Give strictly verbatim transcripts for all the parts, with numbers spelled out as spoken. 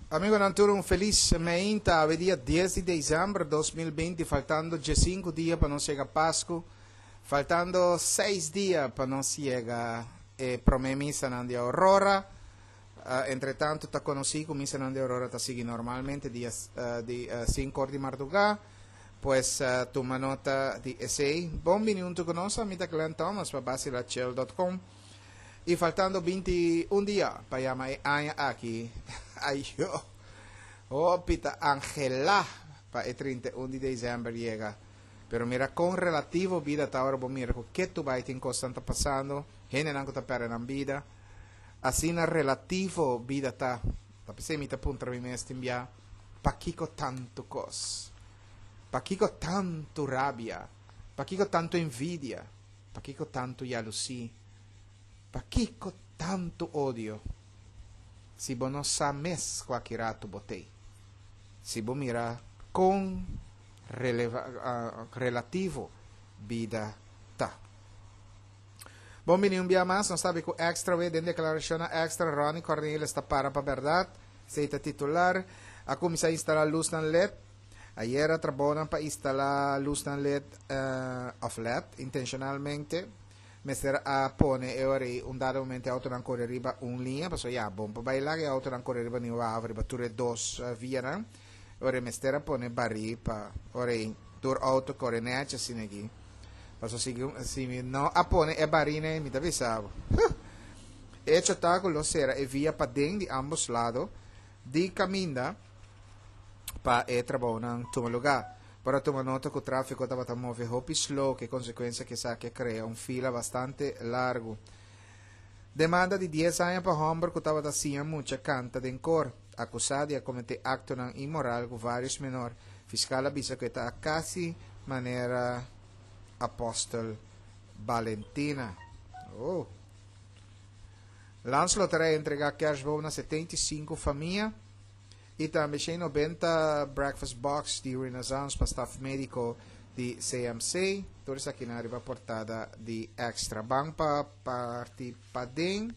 Amigo Nanturo, um feliz meinta, dia dez de dezembro de dois mil e vinte, faltando cinco dias para não chegar a Páscoa, faltando seis dias para não chegar a promessa de Aurora. Uh, entretanto, está conhecido como missa de Aurora, está seguindo normalmente dia uh, de cinco horas de madrugada, pues uh, toma nota de esse. Bom minuto conosco, mi Glenn Thomas, para basilachel ponto com. E faltando vinte e um dias para chamar aqui, aí eu, oh, pita Angela, para o trinta e um de dezembro chega. Pero mira, com relativo vida, tá agora, bom, mira, o que tu vai ter constante passando, gente não está perdendo a vida, assim, na relativo vida, tá, tá pensando, tá ponto para mim, este enviar, para que tanto cos, para que tanto rabia, para que tanto envidia, para que tanto jalusia, para que tanto odio? Se você não sabe qual que irá tu botei, se você mirar com releva, uh, relativo vida tá. Bom, menino, um dia mais, nós sabemos que o extra way de declaração extra, Ronnie Cornelius está para para verdade, se está titular, a começar a instalar luz na L E D, ayer trabalham para instalar luz na L E D uh, off L E D, intencionalmente, Mister a pone e ora un dato momento auto ancora arriba un linea, passo ya bom pa bailare auto ancora arriba ni va arriba ture dos uh, via na. Ora mister a pone barri pa ora tur auto corre neace sinegi. Passo si si no a pone e barine mi t'avisavo. E cittacolo sera e via pa den di ambos lado di caminda pa e trabonan tuma lugar. Para tomar nota que o tráfego estava a mover hopi slow, que consequência que sa que cria um fila bastante largo. Demanda de dez anos para homem que estava assim muita canta de cor, acusado de cometer acto imoral com vários menores. Fiscal avisa que está quase maneira apóstol Valentina. Oh. Lance Loteria entregar cashbow na setenta e cinco famílias. E também tem noventa breakfast box de Renaissance para staff médico de C M C. Tudo isso aqui na arriba portada de extra bank para participadem.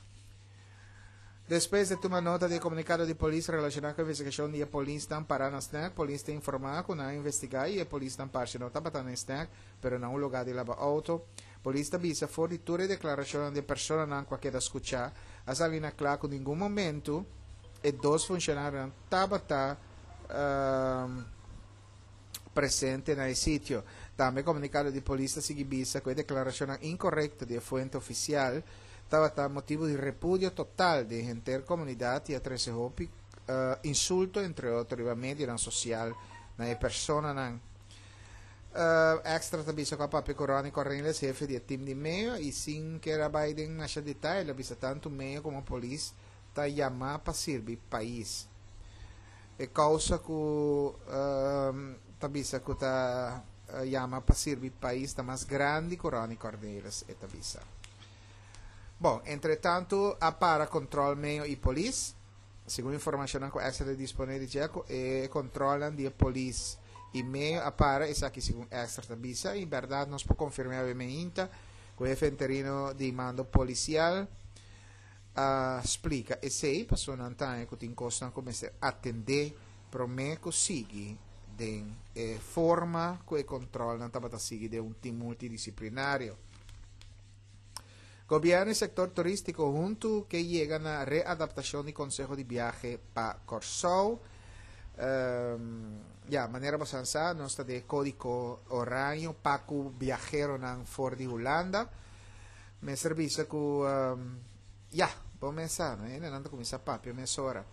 Depois de tomar nota de comunicado de polícia relacionado com a investigação de a polícia estão parando na snack, a polícia tem informado que não investigar e a polícia estão parando não está batendo na snack, mas não lugar de lavar auto. A polícia avisa fornitura e declaração de pessoa não qualquer escutar, a salina claro que em nenhum momento e dois funcionários estavam uh, presentes no sítio. Também comunicado de polícia seguibisa com a declaração incorreta de fonte oficial estava motivo de repúdio total de intercomunidade e atrás uh, insulto entre outros e média social na persona nan uh, extra tabisa com a papi Coroni Correles chefe de time de meio e sim que era Biden na detalhe avisa tanto meio como a polícia está chamar para servir país. É causa que uh, tabisa que está uh, chama para servir país está mais grande que Ronnie Cornelius e tabisa. Bom, entretanto, a para controle meio e polícia, segundo informação que extra disponível e controlam de polícia e meio a para isso aqui segundo extra tabisa. Em verdade, nós podemos confirmar obviamente que o chefe interino de mando policial Uh, explica e sei passou não tem que tem costa começar a atender para me conseguir de eh, forma que controle não estava a seguir de um time multidisciplinário. Governo e sector turístico junto que chega na readaptação de consejo de viagem para Corsou. Um, yeah, maneira bastante não está de código horário para o viajero não for de Holanda. Me serviço que um, ja, bom pensar, não é? Não anda começar papo, é meia hora.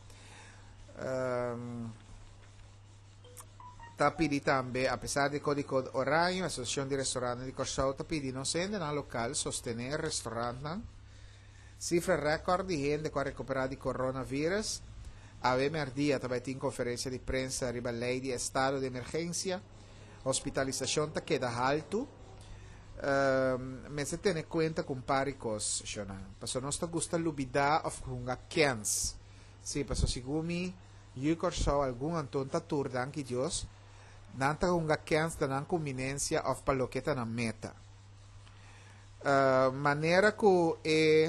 Está pedindo também, apesar do código horário, a Associação de Restaurantes de Corsou está pedindo não sendo no local sostener restaurante. Cifra recorde de gente que ha recuperato di coronavirus. A venerdì também tem conferência de prensa arriba a lei de estado de emergência. Hospitalização está queda alto. Uh, mas se tiene cuenta con pari cos, Shona. Paso non sto gusta lubida of hunga kens. Si, paso sigumi, yu corso algun antonta tur danki Dios, nanta hunga kens da nan conveniência of paloqueta na meta. Uh, maneira que e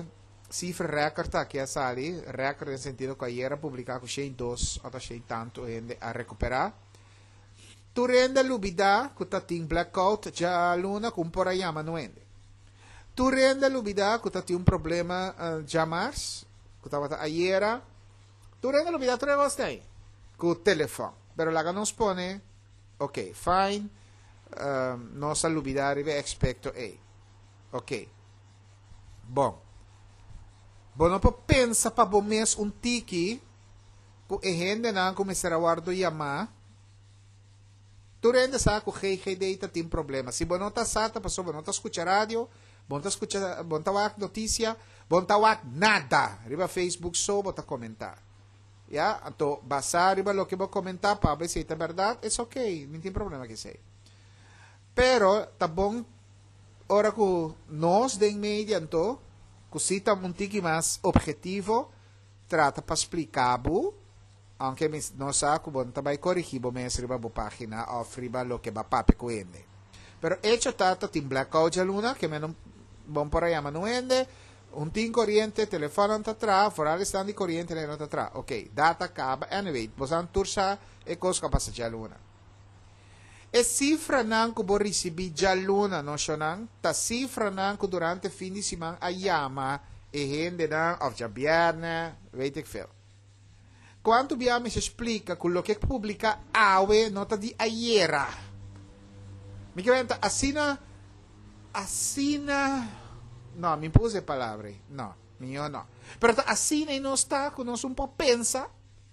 cifra record aqui a sali, record no sentido que ayer publicado com cento e dois ou cento tanto gente a recuperar. Tu rende lubida que tá tem blackout já luna com por aí ama no ende. Tu rende lubida que tá tem um problema uh, já mars, que tava ayer. Tu rende lubida tu gostei com o telefone, pero lá nos pone, ok, fine, uh, nossa lubida arriba expecto a, ok, bom. Bom, não pensa para bom mês um tiki que a gente não começar a guardar chamar. Tu rende sa que o G G data tem problema. Se não está sata, passou, não está escutando rádio, não está escutando, não está notícia, não está nada. Riba Facebook só, bota comentar. Ya, então, basar riba lo que vou comentar para ver se é verdade, é ok, não tem problema que sei. Pero, tá bom, ora que nós de media, então, que cita um tiki mais objetivo, trata para explicar, aunque não sabe que você vai corrigir mas riba a página ou riba lo que va pape com ele. Pero hecho tato tem blackout a luna que me não bom por aí mas não ende um tem corrente telefone não tá atrás fora estão de corrente não tá atrás. Ok, data acaba anyway você não tursa e coisa passa já luna. E cifra não que vou receber já luna não chonan ta cifra não que durante fim de semana a chama e gente não ou já viernes weet ik veel. Quanto abbiamo si explica quello che pubblica Awe nota di aiera. Mi chiamenta assina assina no, mi puse parole. No, mio no. Però assina non sta, non un po' pensa.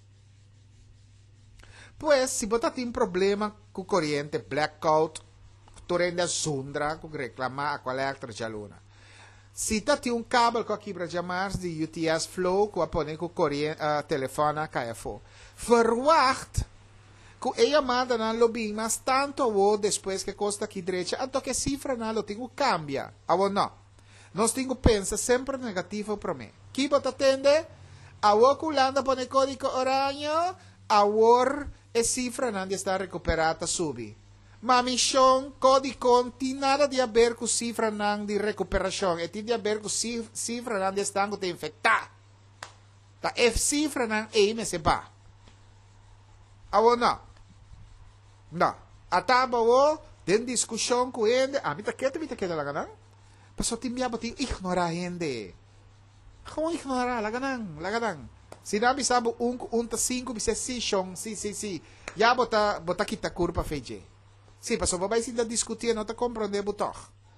Pues si botate un problema con corriente blackout, tu rende Sundra con reclama a quale altra gialuna. Si tati un cabo com aqui para chamar de U T S Flow com a pone com corrente uh, telefone K F O. Verwacht que a chamada não lobby mas tanto o depois que costa aqui direita, anto que cifra não lo tenho cambia. Avo não. Nós tenho pensa sempre negativo para mim. Que bota atende? A o culanda pone código oranho, a or e cifra não está recuperada subi. Ma mission código tem nada de a ver com cifra não de recuperação, e tem de a ver com cifra não de estango de infectar. Tá, e cifra não é me sepa. Awo não. Não. Ataba o den discussão com ele, a mim tá quieto, me tá quieto lá ganang. Paso tem minha bati ignorar gente. Como ignorar lá ganang, lá ganang. Sinabi sabo um um ta cinco bisa session, si si si. Ya bota bota kita curva feije. Sì, passo vai si da discutere, non ti comprende butoch.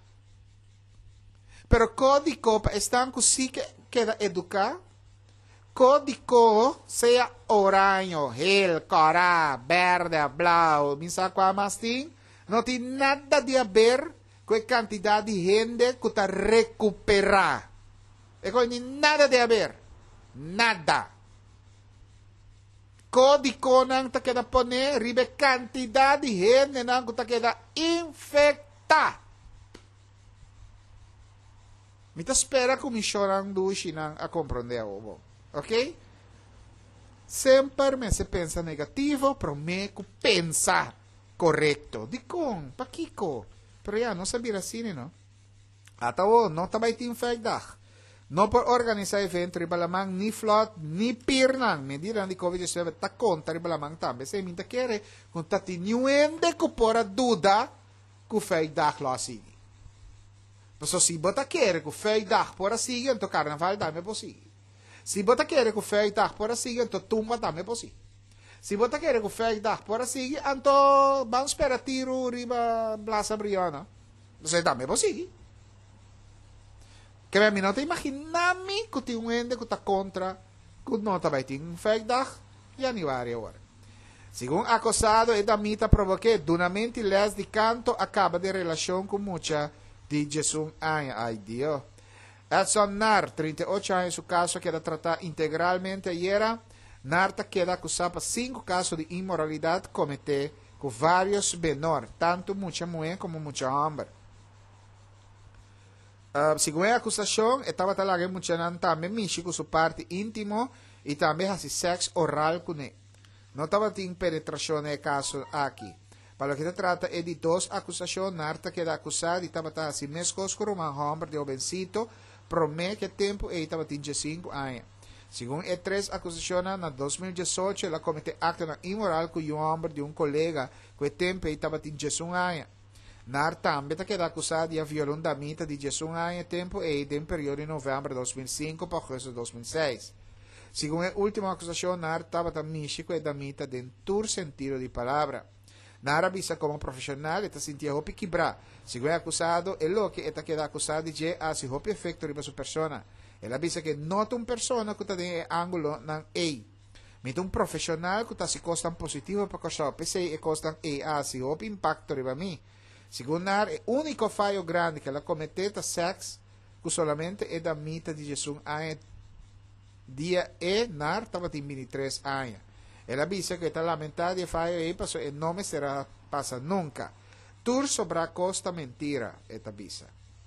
Però codico è stanco sì che, che da educar. Codico sia oranho, gel, cora, verde, blau, mi sa qua masting, non ti nada di aver quella quantità di gente che ti recupera. E quindi nada di aver. Nada. Código nang ta queda pone ribe cantidad de gente nang ta queda infecta. Mita espera que mi chorang dushi nang a compreender o ok? Sempre me se pensa negativo, pero me que pensa correcto. Di con, pa kiko. Pero ya, no sabia assim, no? Atawo, no tabay ti infecta. No por organizar evento ribalamang ni flot ni pirnang medida di covid diciannove ta conta ribalamang tambe se minta kere con tati niuende ko pora duda ku fei dag la sigi. Paso si bota kere ku fei dag pora sigi ento carnaval dame posigi. Si bota kere ku fei dag pora sigi ento tumba dame posigi. Si bota kere ku fei dag pora sigi ento ban spera tiro riba Plaza Briana. Se dame posigi. Que me não te imaginami que tem um ende que está contra que não está vai ter infectado januário agora. Segundo acusado, e da mita provoqué duramente les de canto acaba de relação com mucha de Jesus. Ai, ai Deus. Edson Nar, trinta e oito anos, o caso queda tratado integralmente ayer. Narta queda acusado por cinco casos de imoralidade cometido com vários menores, tanto mucha mulher como mucha homem. Uh, segundo a acusação, estava talaga muchanan também mishi com sua parte íntimo e também hasi sexo oral com ele. Não estava tem penetração no caso aqui. Para o que se trata é de duas acusações, Narta queda acusada e estava hasi mescos com uma homem de obencito promete que tempo e estava tinha cinco anos. Segundo e três acusações, na dois mil e dezoito, ela cometeu acto imoral com um homem de um colega que tempo e estava tinha um ano. Nar também está queda acusado de violamento de um ano tempo e em período de novembro de dois mil e cinco para agosto de dois mil e seis. Segundo a última acusação, Nar estava em México e da mita de todo sentido de palavra. Nar avisa como profissional está sentindo hopi quebrar. Segundo o acusado, é lo que está queda acusado de hacer hopi efeito riba sua persona. Ele avisa que nota uma pessoa que está em ângulo ng A. Mito um profissional que está se costan positivo para cosa, pese e costan A, hace hopi impacto riba mim. Segundo Nar, o único fallo grande que ela cometeu é sexo, que solamente é da mita de Jesus ano dia e Nar estava em vinte e três anos. Ela avisa que está lamentada de fallo e passo e não me será passa nunca. Tur sobre a costa mentira, esta avisa.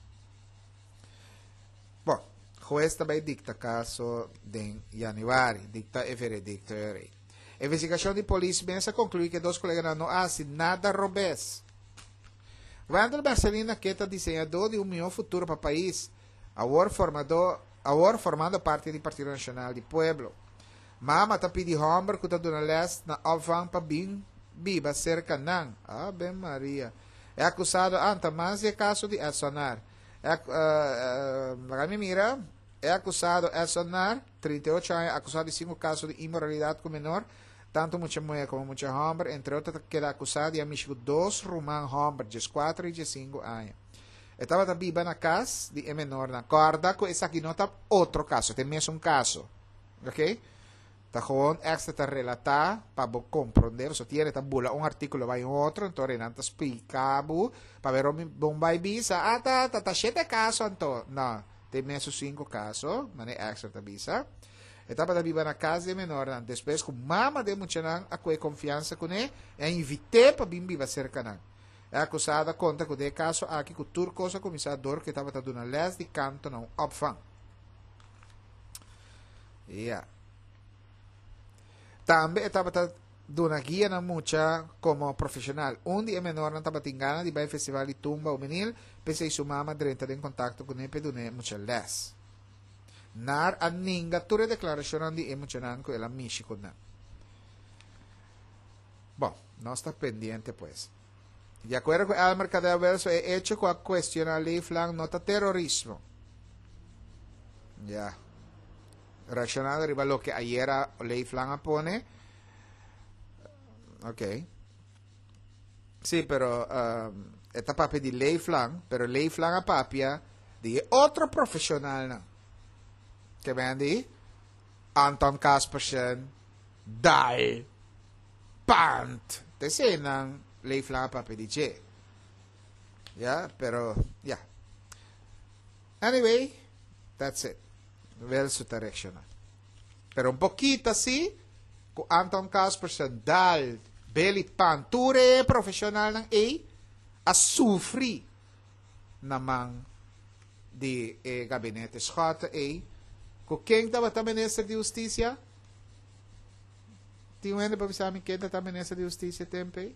Bom, juez também dicta caso de januário, dicta e veredicto e rei. A investigação de polícia pensa conclui que dois colegas não fazem nada robês. Randall Barcelona, que é desenhador de um melhor futuro para o país, agora formado, agora formando parte do Partido Nacional do Pueblo. Mama está pedindo homem que está dando leste na opvang para bem viva cerca não. Ave Maria. É acusado ante mais de caso de Elsonar. É, uh, uh, mira, é acusado Elsonar, trinta e oito anos, acusado de cinco casos de imoralidade com menor, tanto muita mulher como muita homem, entre outros, queda acusado de amigo dois rumãs homens, de quatro e de cinco anos. Estava também na casa de menor na corda, que esse aqui não está outro caso, tem mesmo um caso. Ok? Está gewoon extra te relatar para compreender, so tiene tabula un artículo vai otro, entonces nanta explicabo para ver om bombay bisa, ah ta ta ta siete caso anto, no, tem messo cinco caso, mane extra ta bisa. Etapa da biba na casa de menor, depois com mama de muchanan a quei confiança com ele, e invité para bim biba cerca nan. É acusada conta com de caso aqui com turco sa comissador que estava dando na les de canto não opvang. Yeah. Também estava dando guia na mucha como profissional. Um dia menor não estava tingana de vai festival de tumba o menil, pensei sua mama direita em contato com ele pedune mucha les. Nar a ninga ture declaração de emocionan com ela México na. Bom, não está pendiente pues. De acordo com Almer Cadaverso, é hecho com a questão a lei flan nota terrorismo. Ya. Yeah. Reaccionado arriba lo que ayer a ley flan pone. Ok. Sí, pero um, esta papi de ley flan, pero ley flan a papia de otro profesional na. Que vendi Anton Kaspersen Dai Pant. Te senang ley flan a papi di J. Yeah, pero yeah. Anyway, that's it. Verso directional. Pero un poquito así, con Anton Kaspersen dal belly panture profesional ng A, a sufri naman di eh, gabinete Schott A, kung quem estava também ministro de Justiça, tinha ainda para avisar quem estava ministro de Justiça tempe?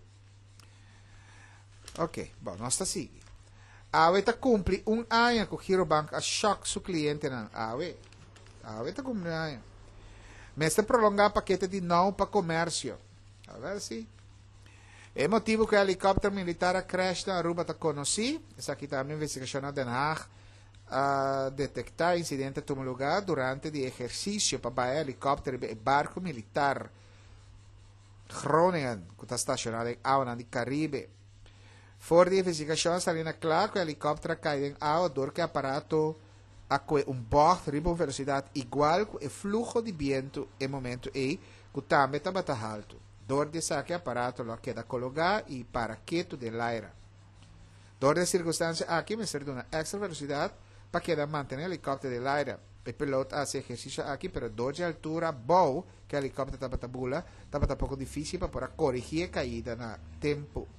Ok, bom, nós está seguindo. Awe ta cumpri un ano com o Girobank a choque su cliente ng Awe. Awe ta cumpri un ano. Mesta prolongar paquete de não para comércio. A ver se. É motivo que o helicóptero militar a crash na Aruba ta conheci. Essa aqui também investigação na Den Haag a detectar incidente que tomou lugar durante o exercício para o helicóptero e barco militar Groningen, que está estacionado em água do Caribe. Voor de investigação está na claro que o helicóptero cai em água dor que aparato a que um bocht riba velocidade igual que o fluxo de vento em momento e que também está bata alto. Dor de saque aparato lo queda colocar e para quieto de l'aire. Dor de circunstância aqui me serve uma extra velocidade para queda manter o helicóptero de l'aire. O piloto hace exercício aqui, pero dor de altura bow que o helicóptero está bata bula, está bata pouco difícil para corrigir a caída na tempo.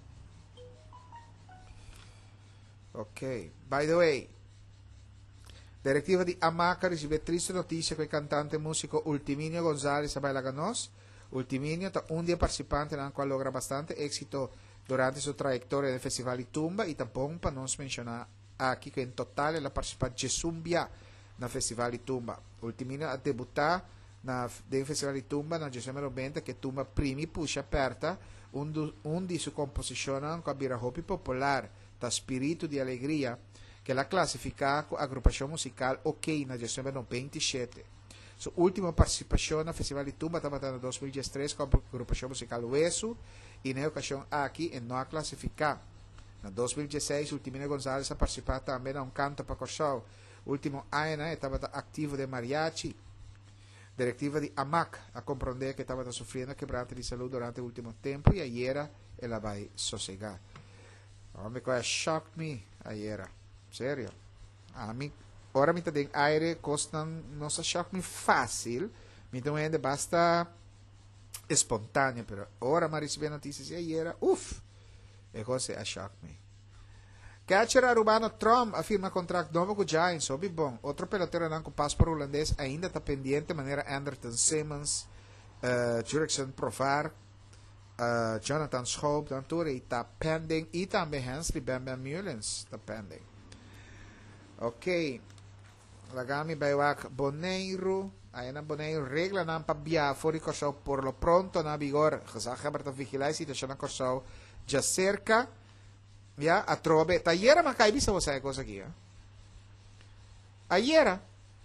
Ok, by the way, direttiva di Amaca riceve triste notizia che il cantante musico Ultiminio González a Bailaganos. Ultiminio è un dei partecipanti nel quale logra bastante éxito durante sua trayectoria nel festival di Tumba e tampouco para non menzionar aqui che in totale la partecipa Gesumbia na Festival de Tumba. Ultimina a debutar na del Festival di Tumba nel duemilaventi che Tumba primi puxa aperta un, un di su composizione con a hobby popolare da spirito di allegria che la classifica a agrupazione musicale ok nel duemilaventisette. Su ultima partecipazione al Festival di Tumba estava nel duemiladiciatré con agrupazione musicale Hueso e in occasione aqui e non classifica. Nel duemiladiciassei Ultimina González ha partecipato anche a un canto per corso. Ultimo anno estava attivo de mariachi. Direttiva di A M A C a comprender que estava sofrendo quebranto de saúde durante o último tempo e ayer ela vai sossegar. Homem, que shocked me ayer. Sério. A mim, ora me tá dando aire, costa não se shock me fácil, me então ainda basta espontâneo, pero ora me recebi notícias e ayer, uff, e cosa a shock me. Catcher Arubano Trump afirma contrato novo com o Giants, sobe bom. Outro pelotero não com passaporte holandês ainda está pendente, maneira Anderson Simmons, uh, Jurickson Provar, uh, Jonathan Schoop, Danture, está pending, e também Hensley Bamba Mullins está pending. Ok, lagami Baywak Boneiro, aí na Boneiro, regla não para via fora corso por lo pronto na vigor, gezag hebben te vigilar, situação na corso já cerca. Ya, a trove. Tayera makaibi sa wasa cosa aqui, ah. Ayera.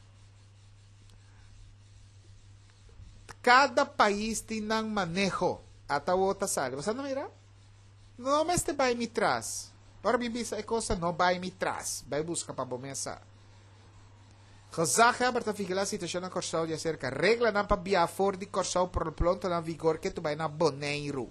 Cada país tem um manejo ata outra sala. Você não mira? Não me este vai me traz. Ora me bisa é coisa não vai me traz. Vai buscar para bomesa. Gezag hebben te vigilar situação na corso de acerca. Regla não para via for de corso por pronto na vigor que tu vai na Boneiro.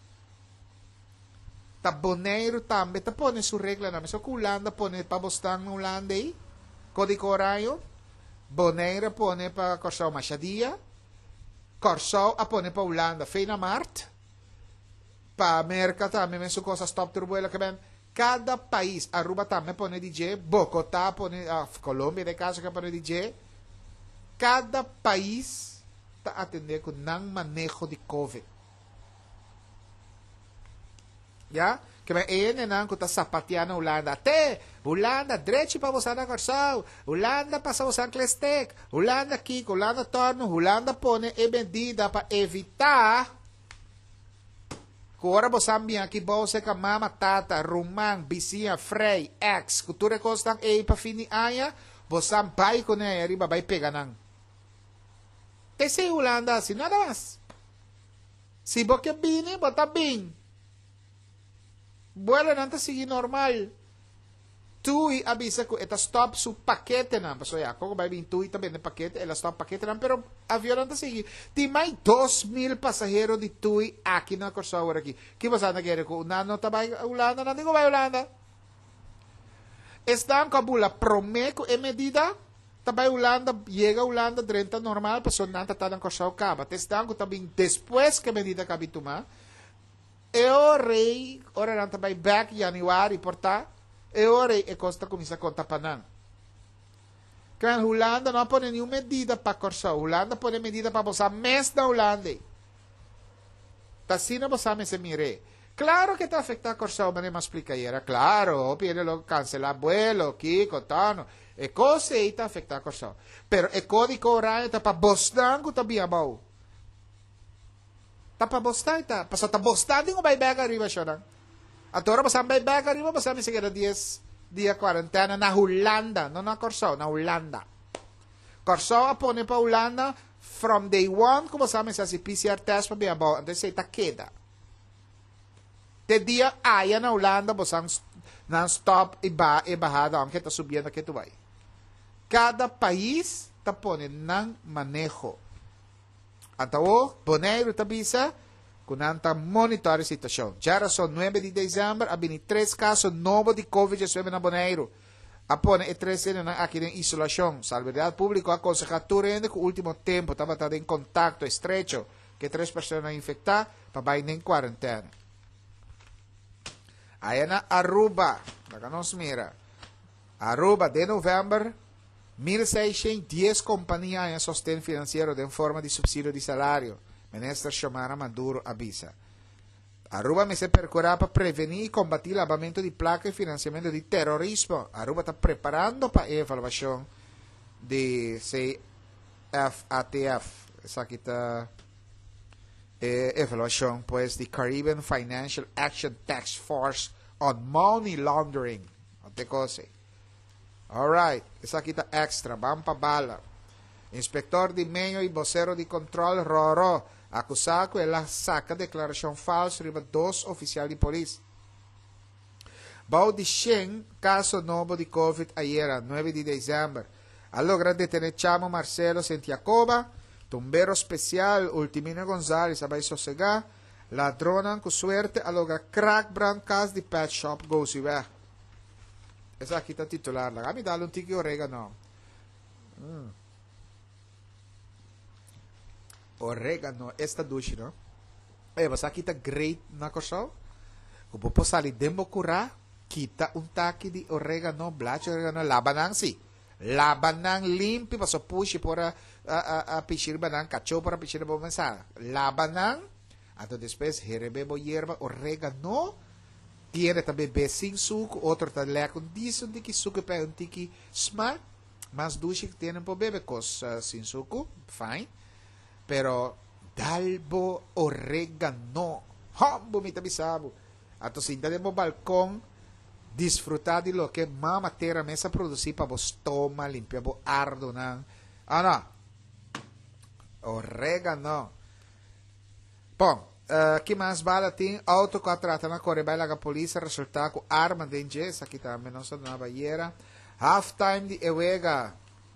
Ta Boneiro também ta pone su regla namin. So, Holanda pone pa Bostang ng Holanda eh. Código horario. Boneiro pone pa Corsao Machadia. Corsao a pone pa Holanda. Feina Mart. Pa Amerika também, men su cosa stop turbuela que ben. Cada país, Aruba também pone D J. Bogotá pone, ah, Colômbia de caso que pone D J. Cada país ta atender com nang manejo de COVID. Ya, que me ene nan ko ta sapatear na Holanda. Até Holanda direto para você na Corsao. Holanda passa você Klestek. Holanda aqui, Holanda torno, Holanda pone e medida para evitar que ora você ambia aqui você com mama tata, rumang, vizinha, frei, ex, cultura constant e para fini aya, você vai com ele arriba vai pegar nan. Te se Holanda assim nada mais. Se você bine, bota bem. Vuela nanta sige normal. Tui avisa ko eta stop su paquete na. So ya, kung ba bin tui também de paquete, ela stop paquete na, pero avião nanta sige. Ti may dos mil pasahero di tui aqui na Corsao aqui. Que você na quer ko nano tabay Holanda, não digo vai Holanda. Están kabula promeco e medida tabay Holanda, llega Holanda treinta normal, pero nanta ta na Corsao kaba. Están ko tabing después que medida kabituma. Eu rei, ora não também back Januari porta, eu rei e costa começa a contar panan. Kan Holanda não põe nenhuma medida para Corsao. Holanda põe medida para você mês da Holanda. Tá sino você me se mire. Claro que tá afectar Corsao, mas não explica era. Claro, pide lo cancelar vuelo, aqui, contano. E cosa aí tá afectar Corsao. Pero e código horário tá para Bostango também bom. Tapa bostay ta. Paso ta bostay din ko bay back arriba siya na. At ora basta bay back arriba basta mi sige na diez dia quarantena na Holanda. No na Corsao, na Holanda. Corsao apone pa Holanda from day one kung basta mi sa si P C R test pa biya ba. Ante say ta queda. Te dia aya na Holanda basta non stop iba ibahada ang kita subiyan na kito bay. Cada país tapone ng manejo. Atawo, Boneiro tabisa, kunanta monitor a situação. Já são nove de dezembro, abini três casos novos de COVID dezenove na Boneiro. Apone e três na aqui em isolação. Salvaridade Pública aconselhatura ainda que o último tempo estava em contato estreito que três pessoas infectadas para ir em quarentena. Aí na Aruba, para nos mira. Aruba de novembro, mil seiscentos e dez companhias em sostén financeiro de forma de subsídio de salário. Ministro Xiomara Maduro avisa. Aruba me se percorrerá para prevenir e combater o lavamento de placa e financiamento de terrorismo. Aruba está preparando para a evaluação de C F A T F. Esa kita eh, evaluación, pues, the Caribbean Financial Action Task Force on Money Laundering. Te cose. Alright, esa kita extra, vamos pa bala. Inspector de meio e vocero de controle Roro, acusado que ela saca declaração falsa riba dois oficiais de polícia. Bau de Shen, caso novo de COVID ayer, nove de dezembro. A logra detener Chamo Marcelo Santiagoba, tumbero especial Ultimino González, abai sossegar, ladrona com suerte, a logra crack brand cas de pet shop goes away. Essa aqui está titular, lá. Me dá um tique orégano. Mm. Orégano, esta duche, no? Eh, mas aqui está great na coisa. O popo sali dembo cura, kita um taque de orégano, blacho orégano, labanang si. Labanang limpi, paso pushi para a, a, a pichir banang, cacho para pichir bo mensagem. Labanang, ato depois herebebo hierba, orégano, tiene também bem sem suco, outro tá lá com disso, de que suco para um tiki smart, mas duche que tem para beber cos uh, sem suco, fine. Pero dalbo orégano, hombo mi tabisabo. Ato sinta de mo balcão, disfrutar de lo que mama terra mesa produzir para vos toma, limpia bo ardo na. Ah não. Orégano. Bom, uh, que mais bala tem auto que trata na Corebaila a polícia resultar com arma de inglês, aqui também não só na Bahiera. Half time de Ewega.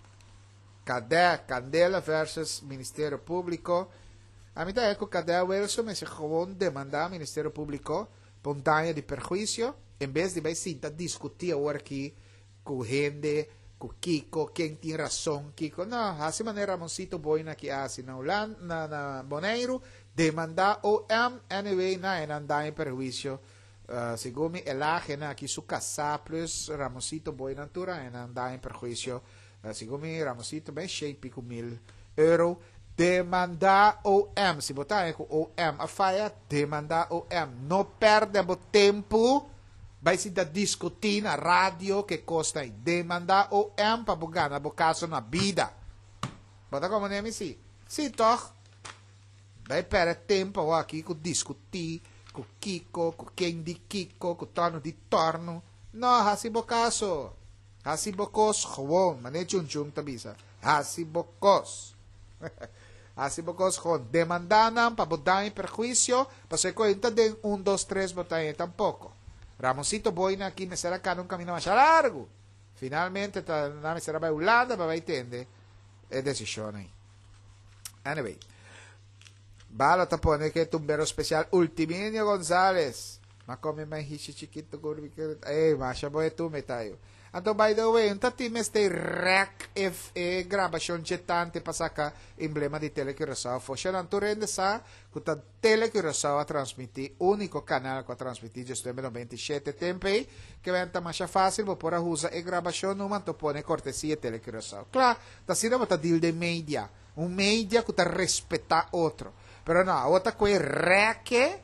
Cadê Candela versus Ministério Público. A mim é que o Cadê Wilson me se gewoon demandar ao Ministério Público por um dano de perjuízo, em vez de vai sentar discutir agora aqui com gente, com Kiko, quem tem razão, Kiko. Não, assim maneira, Ramoncito Boina que assim na Holanda, na, na Bonaire, demandar o M, anyway, na en dano de perjuízo. Uh, segundo me, el ajena aqui su casa, plus Ramoncito Boina Tura, en dano de perjuízo. Uh, segundo me, Ramoncito, bem cheio, pico mil euro. Demandar o M. Se botar com o M a faia, demandar o M. Não perde o tempo. Vai se discutir na rádio que custa. Demandar o M para bugar na caso na vida. Bota como nem assim. Sim, toch? Vai perder tempo aqui com discutir com Kiko, com quem de Kiko, com torno de torno. Não, assim o caso. Assim o caso, gewoon. Mas nem chun-chun tabisa. Assim o caso. Assim bocos con demandanan para botar em perjuízo, para se cuenta de um, dois, três botar em tampouco. Ramoncito Boina aqui me será cá num caminho mais largo. Finalmente, tá, não me será para Holanda, para vai entender. É decisão aí. Anyway. Bala tapone que tumbero especial Ultimino González. Ma come mais hichi chiquito curvi que eh, mas já boe tu metayo. Então, by the way, um tati este rec F E gravação jetante para sacar emblema de Telecurasao. Foi não tu rende sa que ta Telecurasao a transmitir único canal que a transmitir justo em noventa e sete tempo que venta mais fácil vou por usar e gravação numa to pone cortesia Telecurasao. Claro, tá sendo tá deal de media, um media que ta respeitar outro. Pero não, outra coisa rec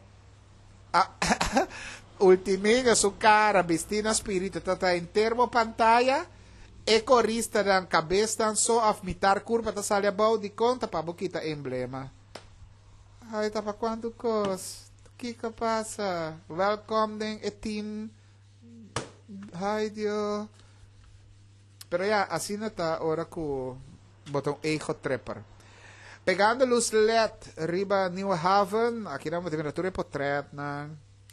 Ultimino su cara, vestido espírito, está em termo pantalla, e corista dan cabeça só a mitar curva da sala bau de conta para boquita emblema. Ai, tá para quanto cos? Que que passa? Welcome den e team. Ai, Dio. Pero ya, assim não tá ora com botão eijo trepar. Pegando luz L E D, riba New Haven, aqui na temperatura é potret na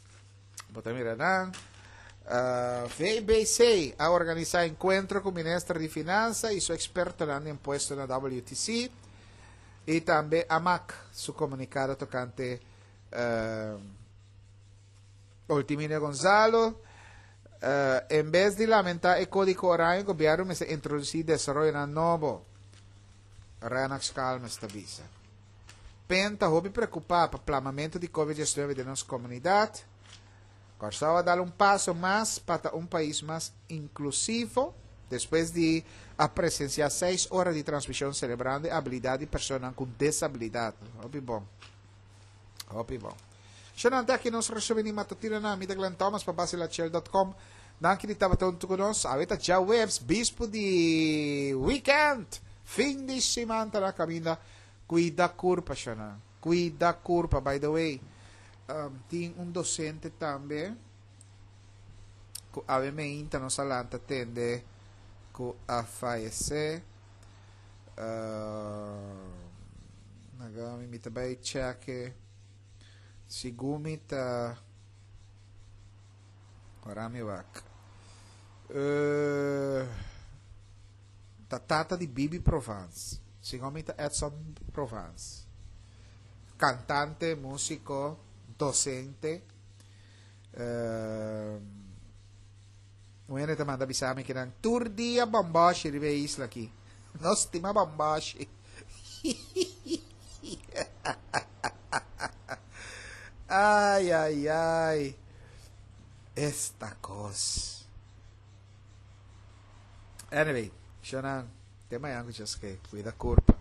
Uh, V B C a organizar encontro com o ministro de Finanças e seu experto no imposto na W T C e também a M A C, seu comunicado tocante uh, Ultimino Gonzalo. Uh, em vez de lamentar o código horário, o governo me introduzir desenvolvimento novo. Renax calma esta visa. Penta, hobby preocupado para o planamento de covid dezenove de nossa comunidade. Corsau a dar um passo mais para um país mais inclusivo, depois de a presenciar seis horas de transmissão celebrando a habilidade de pessoas com desabilidade. Hobby bom. Hobby bom. Xanante aqui nos resumo matutino na Mida Glenn Thomas para basilachel ponto com. Nakikita todo conosco. Aveta já webs bispo de weekend. Fim de semana na caminha. Cuida curpa siya na. Cuida curpa. By the way, um, tem um docente também. Que avementa no salanta tende que a falecer. Uh, Nagami mi tabay check. Sigumi ta. Marami wak. Uh, Tatata di Bibi Provence. Sigumi ta Edson Provence. Cantante, musico, docente. Uh, Nguyene ta manda bisami que nang tour dia Bambashi ribe isla aqui. Nós estima Bambashi. Ai, ai, ai. Esta cosa. Anyway, siya na. Tema yan ko just kay. Cuida corpo.